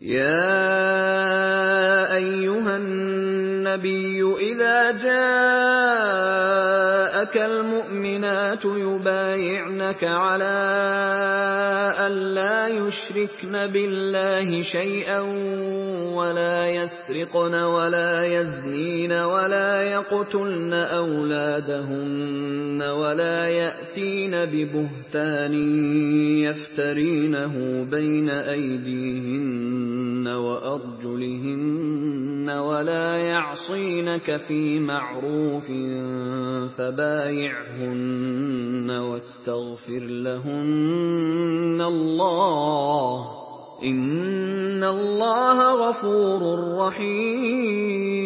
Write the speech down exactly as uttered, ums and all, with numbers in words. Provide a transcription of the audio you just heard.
يَا أَيُّهَا النَّبِيُّ إِذَا جَاءَكَ الْمُؤْمِنَاتُ يُبَايِعْنَكَ عَلَىٰ أَن لَّا يُشْرِكْنَ بِاللَّهِ شَيْئًا وَلَا يَسْرِقْنَ وَلَا يَزْنِينَ وَلَا يَقْتُلْنَ أَوْلَادَهُنَّ وَلَا يَأْتِينَ بِبُهْتَانٍ يَفْتَرِينَهُ بَيْنَ أَيْدِيهِنَّ وَأَرْجُلِهِنَّ وَلَا يَعْصِينَكَ فِي مَعْرُوفٍ فَبَايِعْهُنَّ وَاسْتَغْفِرْ لَهُنَّ اللَّهَ ۖ إِنَّ اللَّهَ غَفُورٌ رَّحِيمٌ.